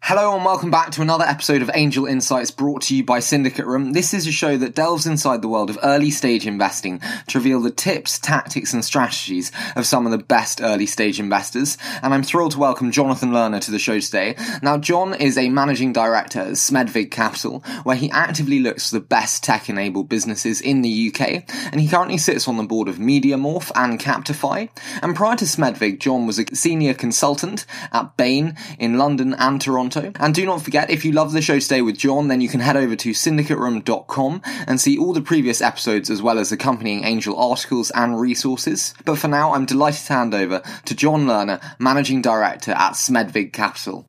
Hello and welcome back to another episode of Angel Insights brought to you by Syndicate Room. This is a show that delves inside the world of early stage investing to reveal the tips, tactics and strategies of some of the best early stage investors. And I'm thrilled to welcome Jonathan Lerner to the show today. Now, John is a managing director at Smedvig Capital, where he actively looks for the best tech-enabled businesses in the UK. And he currently sits on the board of MediaMorph and Captify. And prior to Smedvig, John was a senior consultant at Bain in London and Toronto. And do not forget, if you love the show today with John, then you can head over to syndicateroom.com and see all the previous episodes as well as accompanying Angel articles and resources. But for now, I'm delighted to hand over to John Lerner, Managing Director at Smedvig Capital.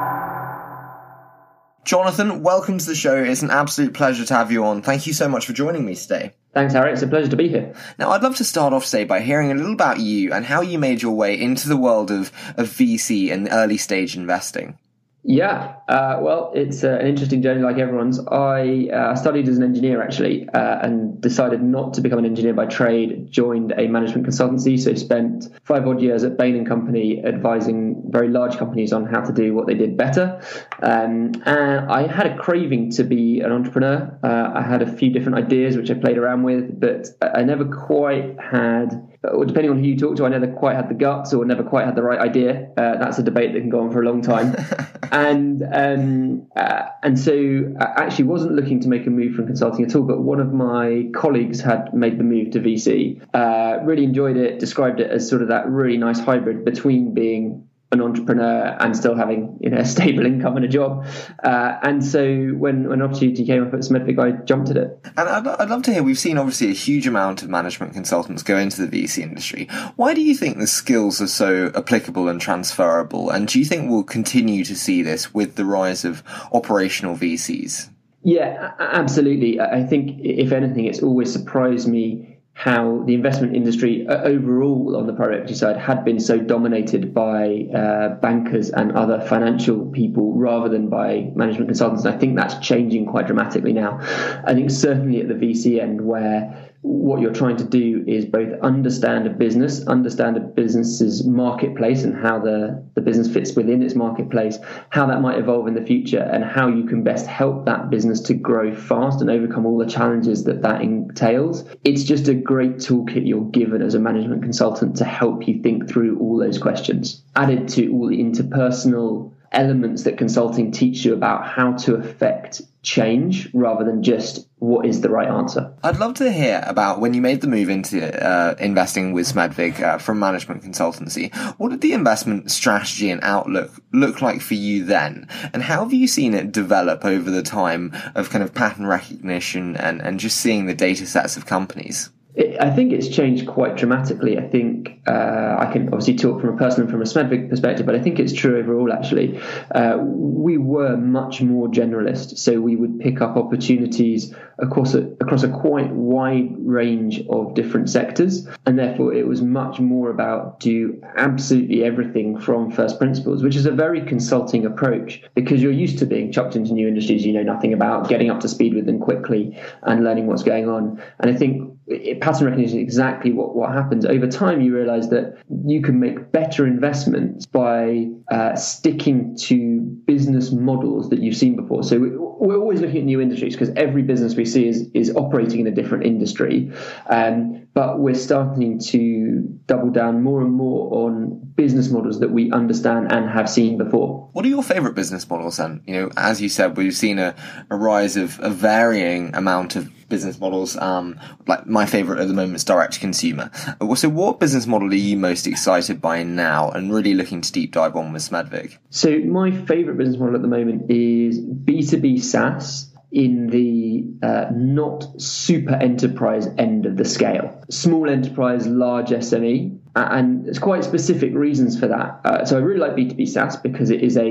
Jonathan, welcome to the show. It's an absolute pleasure to have you on. Thank you so much for joining me today. Thanks, Harry. It's a pleasure to be here. Now, I'd love to start off today by hearing a little about you and how you made your way into the world of VC and early stage investing. Yeah, well, it's an interesting journey like everyone's. I studied as an engineer, actually, and decided not to become an engineer by trade, joined a management consultancy, so spent 5 odd years at Bain & Company advising very large companies on how to do what they did better. And I had a craving to be an entrepreneur. I had a few different ideas which I played around with, but I never quite had... or depending on who you talk to, I never quite had the guts or never quite had the right idea. That's a debate that can go on for a long time. And so I actually wasn't looking to make a move from consulting at all, but one of my colleagues had made the move to VC, really enjoyed it, described it as sort of that really nice hybrid between being an entrepreneur and still having, a stable income and a job. And so when an opportunity came up at Smedvig, I jumped at it. And I'd love to hear, we've seen obviously a huge amount of management consultants go into the VC industry. Why do you think the skills are so applicable and transferable? And do you think we'll continue to see this with the rise of operational VCs? Yeah, absolutely. I think, if anything, it's always surprised me how the investment industry overall on the private equity side had been so dominated by bankers and other financial people rather than by management consultants. And I think that's changing quite dramatically now. I think certainly at the VC end, where what you're trying to do is both understand a business's marketplace and how the business fits within its marketplace, how that might evolve in the future, and how you can best help that business to grow fast and overcome all the challenges that entails. It's just a great toolkit you're given as a management consultant to help you think through all those questions, added to all the interpersonal elements that consulting teach you about how to affect change rather than just what is the right answer. I'd love to hear about when you made the move into investing with Smedvig from management consultancy. What did the investment strategy and outlook look like for you then? And how have you seen it develop over the time of kind of pattern recognition and just seeing the data sets of companies? I think it's changed quite dramatically. I think I can obviously talk from a personal and from a Smedvig perspective, but I think it's true overall, actually. We were much more generalist, so we would pick up opportunities across a quite wide range of different sectors, and therefore it was much more about do absolutely everything from first principles, which is a very consulting approach because you're used to being chucked into new industries you know nothing about, getting up to speed with them quickly and learning what's going on. And I think pattern recognition is exactly what happens. Over time, you realize that you can make better investments by sticking to business models that you've seen before. So we're always looking at new industries because every business we see is operating in a different industry. But we're starting to double down more and more on business models that we understand and have seen before. What are your favorite business models then? As you said, we've seen a rise of a varying amount of business models. Like my favorite at the moment is direct to consumer. So what business model are you most excited by now and really looking to deep dive on with Smedvig? So my favorite business model at the moment is B2B SaaS in the not super enterprise end of the scale. Small enterprise, large SME. And there's quite specific reasons for that. So I really like B2B SaaS because it is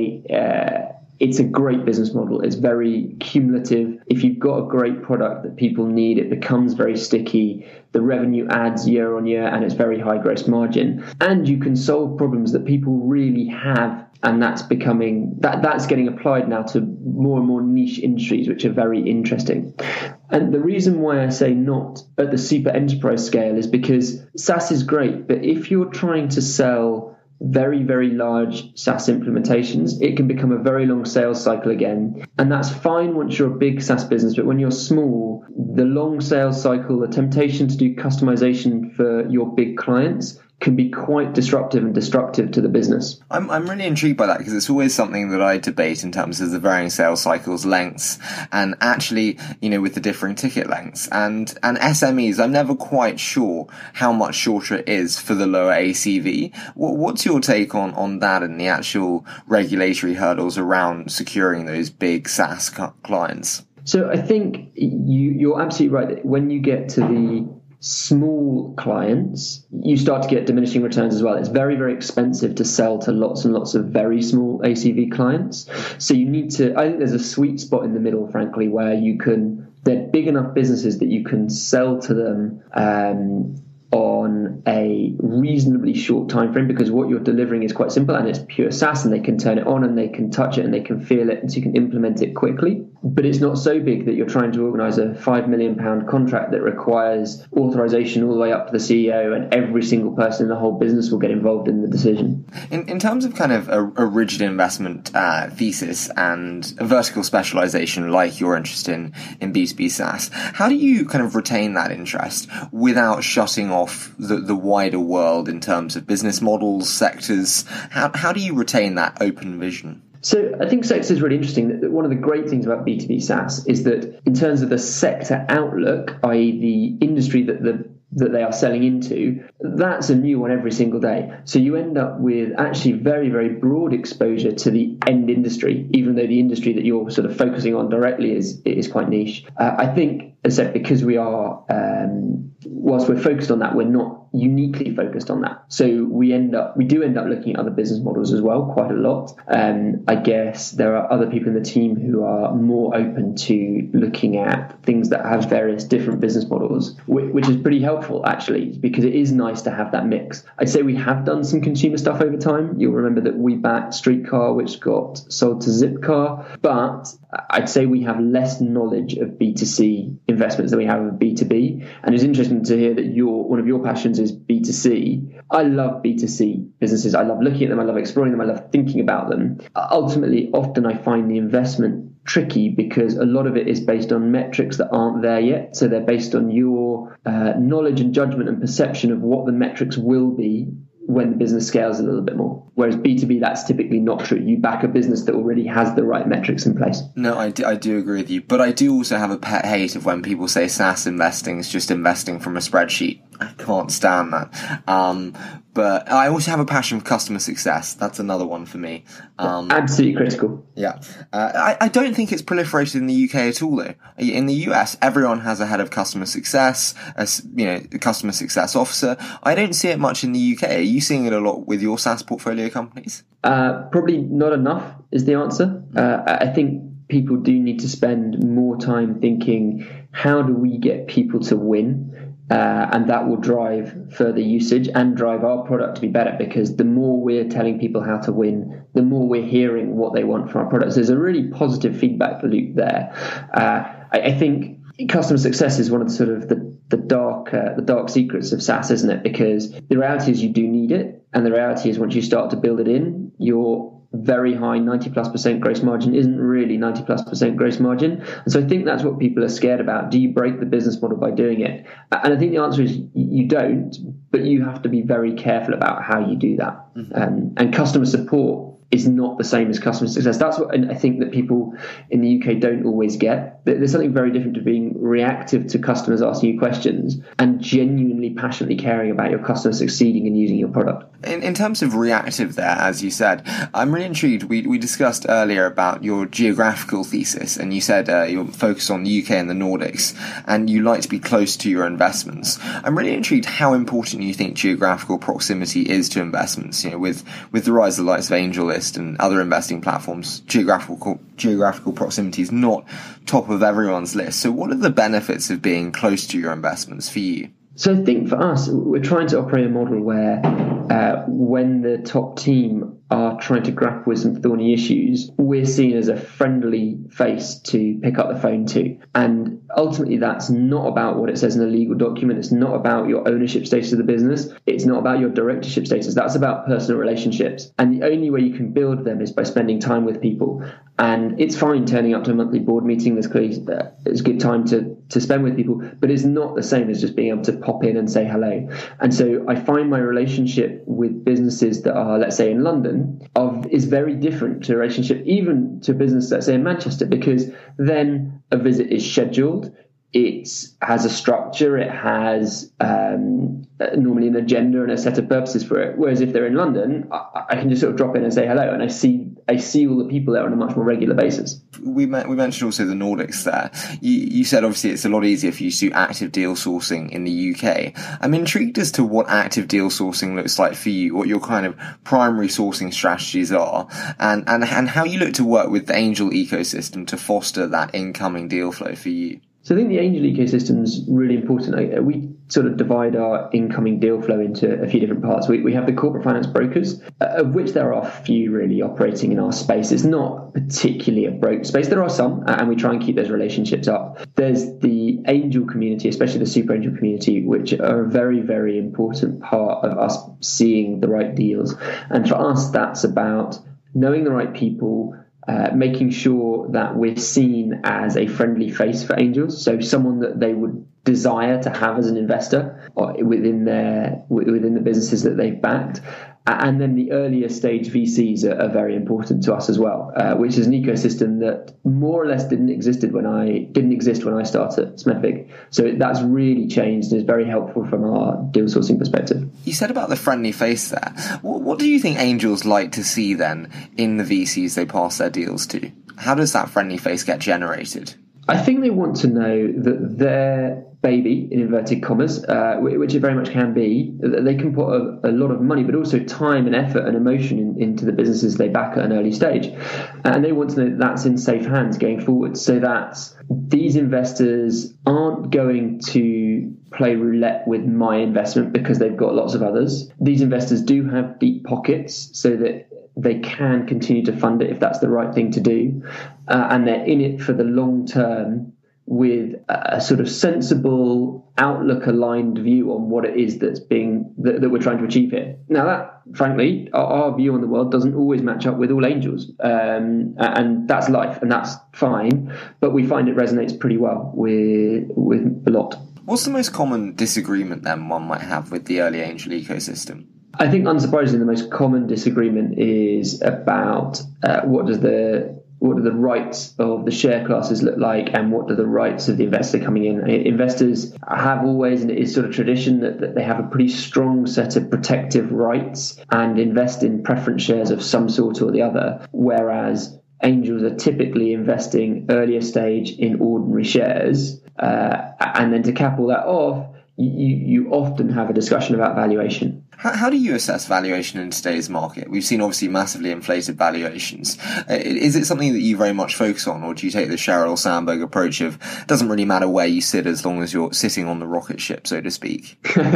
it's a great business model. It's very cumulative. If you've got a great product that people need, it becomes very sticky. The revenue adds year on year and it's very high gross margin. And you can solve problems that people really have. And that's getting applied now to more and more niche industries, which are very interesting. And the reason why I say not at the super enterprise scale is because SaaS is great, but if you're trying to sell very, very large SaaS implementations, it can become a very long sales cycle again. And that's fine once you're a big SaaS business, but when you're small, the long sales cycle, the temptation to do customization for your big clients can be quite disruptive and destructive to the business. I'm really intrigued by that, because it's always something that I debate in terms of the varying sales cycles, lengths, and actually, with the differing ticket lengths. And SMEs, I'm never quite sure how much shorter it is for the lower ACV. What's your take on that and the actual regulatory hurdles around securing those big SaaS clients? So I think you're absolutely right that when you get to the small clients, you start to get diminishing returns as well. It's very, very expensive to sell to lots and lots of very small ACV clients. So you need to, I think there's a sweet spot in the middle, frankly, where they're big enough businesses that you can sell to them on a reasonably short time frame, because what you're delivering is quite simple and it's pure SaaS, and they can turn it on and they can touch it and they can feel it, and so you can implement it quickly. But it's not so big that you're trying to organise a £5 million contract that requires authorization all the way up to the CEO, and every single person in the whole business will get involved in the decision. In terms of kind of a rigid investment thesis and a vertical specialization like you're interested in B2B SaaS, how do you kind of retain that interest without shutting off the wider world in terms of business models, sectors? How do you retain that open vision? So I think sector is really interesting. One of the great things about B2B SaaS is that in terms of the sector outlook, i.e. the industry that they are selling into, that's a new one every single day. So you end up with actually very, very broad exposure to the end industry, even though the industry that you're sort of focusing on directly is quite niche. I think, as I said, because we are, whilst we're focused on that, we're not uniquely focused on that. So we do end up looking at other business models as well, quite a lot. I guess there are other people in the team who are more open to looking at things that have various different business models, which is pretty helpful actually, because it is nice to have that mix. I'd say we have done some consumer stuff over time. You'll remember that we backed Streetcar, which got sold to Zipcar, but I'd say we have less knowledge of B2C investments than we have of B2B. And it's interesting to hear that one of your passions is B2C. I love B2C businesses. I love looking at them. I love exploring them. I love thinking about them. Ultimately, often I find the investment tricky because a lot of it is based on metrics that aren't there yet. So they're based on your knowledge and judgment and perception of what the metrics will be when the business scales a little bit more. Whereas B2B, that's typically not true. You back a business that already has the right metrics in place. No, I do agree with you. But I do also have a pet hate of when people say SaaS investing is just investing from a spreadsheet. I can't stand that. But I also have a passion for customer success. That's another one for me. Absolutely critical. Yeah. I don't think it's proliferated in the UK at all, though. In the US, everyone has a head of customer success, a customer success officer. I don't see it much in the UK. Are you seeing it a lot with your SaaS portfolio companies? Probably not enough is the answer. I think people do need to spend more time thinking, how do we get people to win? And that will drive further usage and drive our product to be better, because the more we're telling people how to win, the more we're hearing what they want from our products. There's a really positive feedback loop there. I think customer success is one of the sort of the dark secrets of SaaS, isn't it? Because the reality is you do need it, and the reality is once you start to build it in, your very high 90+% gross margin isn't really 90+% gross margin. And so I think that's what people are scared about. Do you break the business model by doing it? And I think the answer is you don't, but you have to be very careful about how you do that. Mm-hmm. And customer support is not the same as customer success. That's what I think that people in the UK don't always get. There's something very different to being reactive to customers asking you questions and genuinely, passionately caring about your customers succeeding and using your product. In terms of reactive there, as you said, I'm really intrigued. We discussed earlier about your geographical thesis, and you said you're focused on the UK and the Nordics, and you like to be close to your investments. I'm really intrigued how important you think geographical proximity is to investments. With the rise of the likes of AngelList and other investing platforms, geographical proximity is not top of everyone's list. So what are the benefits of being close to your investments for you? So I think for us, we're trying to operate a model where when the top team are trying to grapple with some thorny issues, we're seen as a friendly face to pick up the phone to. And ultimately, that's not about what it says in a legal document. It's not about your ownership status of the business. It's not about your directorship status. That's about personal relationships. And the only way you can build them is by spending time with people. And it's fine turning up to a monthly board meeting. There's clearly it's a good time to spend with people, but it's not the same as just being able to pop in and say hello. And so I find my relationship with businesses that are, let's say, in London, is very different to a relationship even to a business, let's say, in Manchester, because then a visit is scheduled. It has a structure. It has normally an agenda and a set of purposes for it. Whereas if they're in London, I can just sort of drop in and say hello, and I see all the people there on a much more regular basis. We mentioned also the Nordics there. You said obviously it's a lot easier for you to do active deal sourcing in the UK. I'm intrigued as to what active deal sourcing looks like for you, what your kind of primary sourcing strategies are, and how you look to work with the angel ecosystem to foster that incoming deal flow for you. So I think the angel ecosystem is really important. We sort of divide our incoming deal flow into a few different parts. We have the corporate finance brokers, of which there are few really operating in our space. It's not particularly a broke space. There are some, and we try and keep those relationships up. There's the angel community, especially the super angel community, which are a very, very important part of us seeing the right deals. And for us, that's about knowing the right people, making sure that we're seen as a friendly face for angels, so someone that they would desire to have as an investor within the businesses that they've backed. And then the earlier stage VCs are very important to us as well, which is an ecosystem that more or less didn't exist when I started at Smedvig. So that's really changed and is very helpful from our deal sourcing perspective. You said about the friendly face there. What do you think angels like to see then in the VCs they pass their deals to? How does that friendly face get generated? I think they want to know that their baby, in inverted commas, which it very much can be, that they can put a lot of money, but also time and effort and emotion into the businesses they back at an early stage. And they want to know that that's in safe hands going forward, so that these investors aren't going to play roulette with my investment because they've got lots of others. These investors do have deep pockets so that they can continue to fund it if that's the right thing to do. And they're in it for the long term with a sort of sensible outlook-aligned view on what it is that we're trying to achieve here. Now, that, frankly, our view on the world doesn't always match up with all angels. And that's life, and that's fine. But we find it resonates pretty well with a lot. What's the most common disagreement, then, one might have with the early angel ecosystem? I think, unsurprisingly, the most common disagreement is about what do the rights of the share classes look like, and what do the rights of the investor coming in. Investors have always, and it is sort of tradition, that they have a pretty strong set of protective rights and invest in preference shares of some sort or the other, whereas angels are typically investing earlier stage in ordinary shares. And then to cap all that off, you often have a discussion about valuation. How do you assess valuation in today's market? We've seen obviously massively inflated valuations. Is it something that you very much focus on, or do you take the Sheryl Sandberg approach of doesn't really matter where you sit as long as you're sitting on the rocket ship, so to speak?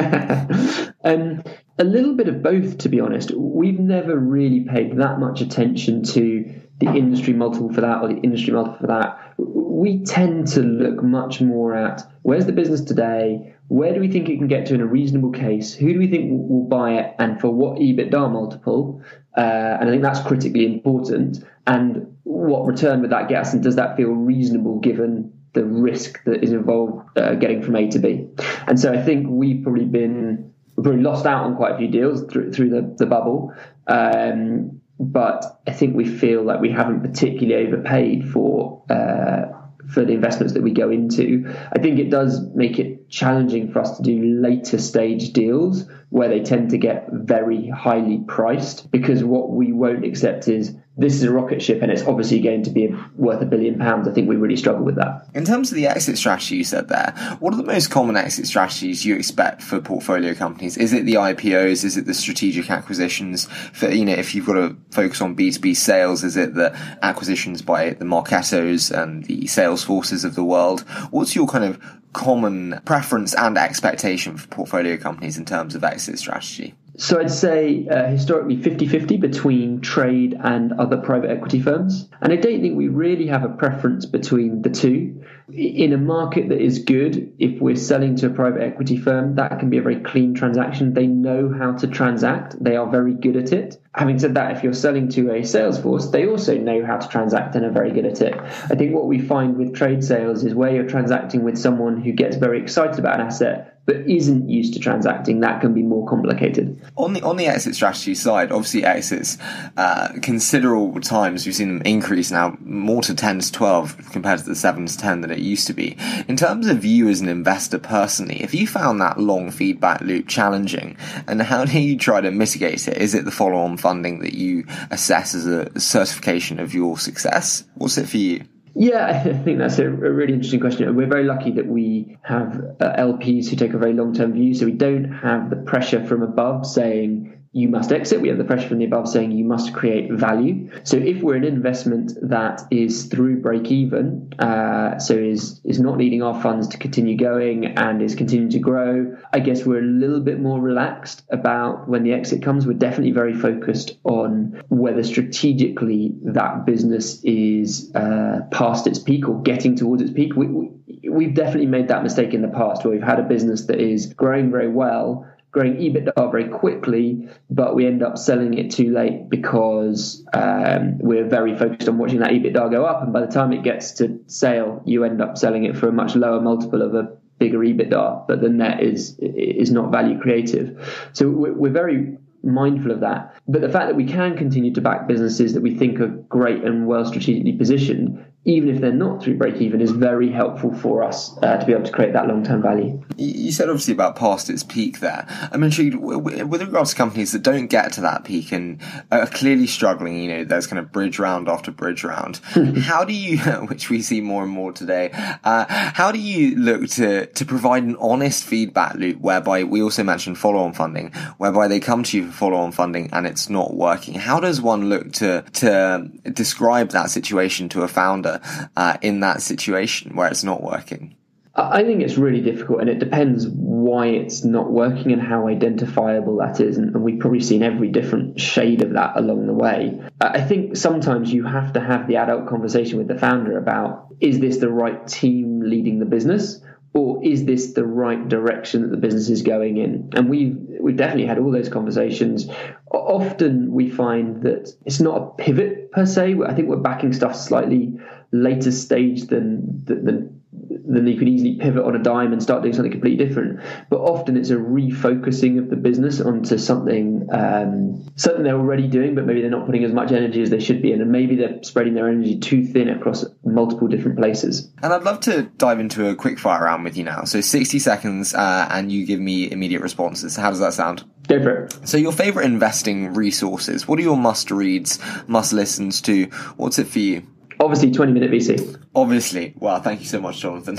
A little bit of both, to be honest. We've never really paid that much attention to the industry multiple for that or the industry multiple for that. We tend to look much more at where's the business today, where do we think it can get to in a reasonable case, who do we think will buy it, and for what EBITDA multiple, and I think that's critically important, and what return would that get us, and does that feel reasonable given the risk that is involved getting from A to B. And so I think we've probably lost out on quite a few deals through the bubble, but I think we feel like we haven't particularly overpaid for the investments that we go into. I think it does make it challenging for us to do later stage deals where they tend to get very highly priced, because what we won't accept is this is a rocket ship and it's obviously going to be worth £1 billion. I think we really struggle with that. In terms of the exit strategy you said there, what are the most common exit strategies you expect for portfolio companies? Is it the IPOs? Is it the strategic acquisitions? For, if you've got to focus on B2B sales, is it the acquisitions by the Marketos and the Salesforces of the world? What's your kind of common preference and expectation for portfolio companies in terms of exit strategy? So I'd say historically 50-50 between trade and other private equity firms. And I don't think we really have a preference between the two. In a market that is good, if we're selling to a private equity firm, that can be a very clean transaction. They know how to transact. They are very good at it. Having said that, if you're selling to a Salesforce, they also know how to transact and are very good at it. I think what we find with trade sales is where you're transacting with someone who gets very excited about an asset but isn't used to transacting, that can be more complicated. On the exit strategy side, obviously exits considerable times. We've seen them increase now more to 10 to 12 compared to the 7 to 10 that it used to be. In terms of you as an investor personally, if you found that long feedback loop challenging, and how do you try to mitigate it? Is it the follow-on funding that you assess as a certification of your success? What's it for you? Yeah, I think that's a really interesting question. We're very lucky that we have LPs who take a very long-term view, so we don't have the pressure from above saying you must exit. We have the pressure from the above saying you must create value. So if we're an investment that is through break even, so is not needing our funds to continue going and is continuing to grow, I guess we're a little bit more relaxed about when the exit comes. We're definitely very focused on whether strategically that business is past its peak or getting towards its peak. We've definitely made that mistake in the past where we've had a business that is growing very well, growing EBITDA very quickly, but we end up selling it too late because we're very focused on watching that EBITDA go up. And by the time it gets to sale, you end up selling it for a much lower multiple of a bigger EBITDA, but the net is not value creative. So we're very mindful of that. But the fact that we can continue to back businesses that we think are great and well strategically positioned, even if they're not through break even, is very helpful for us to be able to create that long-term value. You said obviously about past its peak there. I'm intrigued with regards to companies that don't get to that peak and are clearly struggling. There's kind of bridge round after bridge round. How do you, which we see more and more today, how do you look to provide an honest feedback loop whereby we also mentioned follow-on funding, whereby they come to you for follow-on funding and it's not working? How does one look to describe that situation to a founder in that situation where it's not working? I think it's really difficult, and it depends why it's not working and how identifiable that is. And we've probably seen every different shade of that along the way. I think sometimes you have to have the adult conversation with the founder about, is this the right team leading the business? Or is this the right direction that the business is going in? And we've definitely had all those conversations. Often we find that it's not a pivot per se. I think we're backing stuff slightly later stage than you could easily pivot on a dime and start doing something completely different. But often it's a refocusing of the business onto something they're already doing, but maybe they're not putting as much energy as they should be in, and maybe they're spreading their energy too thin across multiple different places. And I'd love to dive into a quick fire round with you now. So 60 seconds and you give me immediate responses. How does that sound? Go for it. So your favorite investing resources. What are your must-reads, must-listens to? What's it for you? Obviously, 20-minute VC. Obviously. Wow, thank you so much, Jonathan.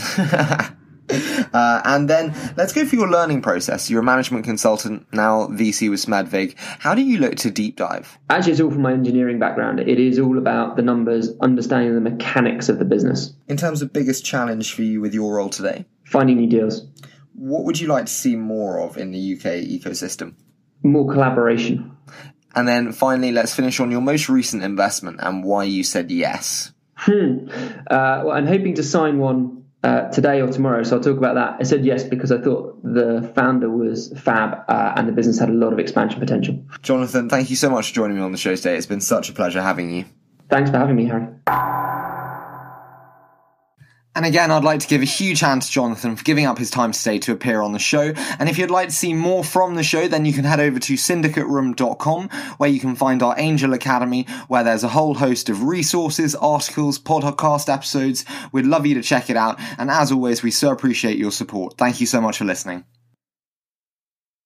And then let's go for your learning process. You're a management consultant, now VC with Smedvig. How do you look to deep dive? Actually, it's all from my engineering background. It is all about the numbers, understanding the mechanics of the business. In terms of biggest challenge for you with your role today? Finding new deals. What would you like to see more of in the UK ecosystem? More collaboration. And then finally, let's finish on your most recent investment and why you said yes. Well, I'm hoping to sign one today or tomorrow, so I'll talk about that. I said yes because I thought the founder was fab and the business had a lot of expansion potential. Jonathan, thank you so much for joining me on the show today. It's been such a pleasure having you. Thanks for having me, Harry. And again, I'd like to give a huge hand to Jonathan for giving up his time today to appear on the show. And if you'd like to see more from the show, then you can head over to syndicateroom.com, where you can find our Angel Academy, where there's a whole host of resources, articles, podcast episodes. We'd love you to check it out. And as always, we so appreciate your support. Thank you so much for listening.